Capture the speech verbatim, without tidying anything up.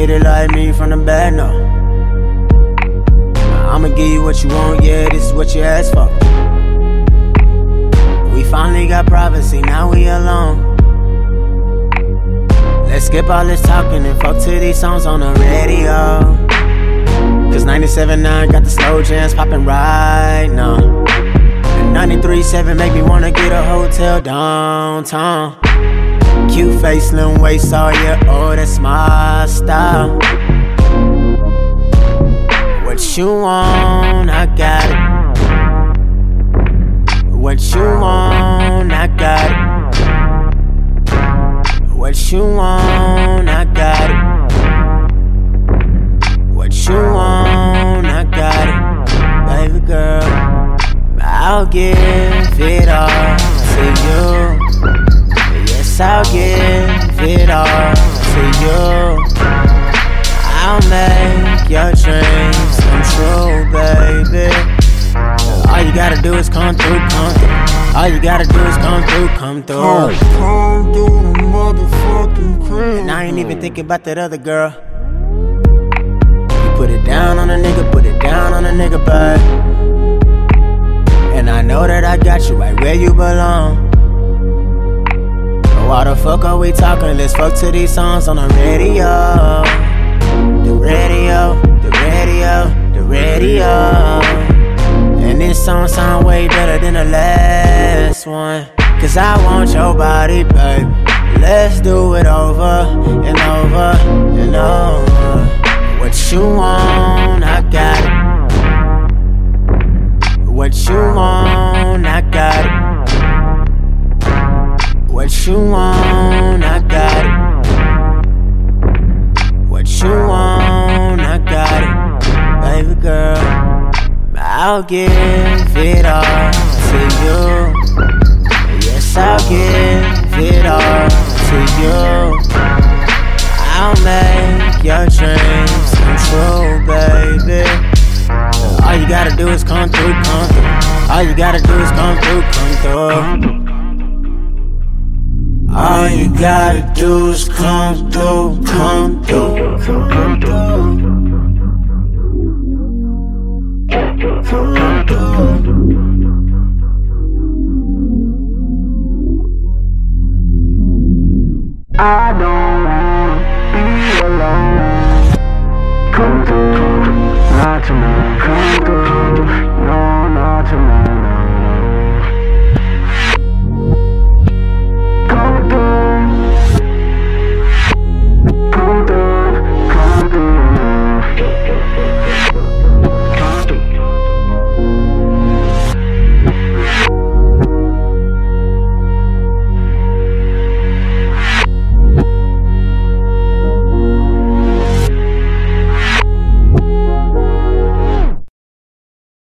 get it like me from the bad, no. I'ma give you what you want, yeah, this is what you asked for. We finally got privacy, now we alone. Let's skip all this talking and fuck to these songs on the radio. Cause ninety-seven point nine got the slow jams popping right now. And ninety-three point seven make me wanna get a hotel downtown. Cute face, slim waist, oh yeah, oh that's my style. What you want, I got it. What you want, I got it. What you want, I got it. What you want, I got it. Baby girl, I'll give it all to you. Yes, I'll give it all to you. I'll make your dreams come true, baby. All you gotta do is come through, come through. All you gotta do is come through, come through. Come, come through the motherfucking crib. And I ain't even thinking about that other girl. You put it down on a nigga, put it down on a nigga, bud. And I know that I got you right where you belong. But why the fuck are we talking? Let's fuck to these songs on the radio. The radio, the radio, the radio. And this song sound way better than the last one. Cause I want your body, babe. Let's do it over and over and over. What you want, I got it. What you want, I got it. What you want, I got it. What you want, I got it. Baby girl, I'll give it all to you. Yes, I'll give it all to you. I'll make your dreams come true, baby. All you gotta do is come through, come through. All you gotta do is come through, come through. All you gotta do is come through, come through, come through. Come through. I don't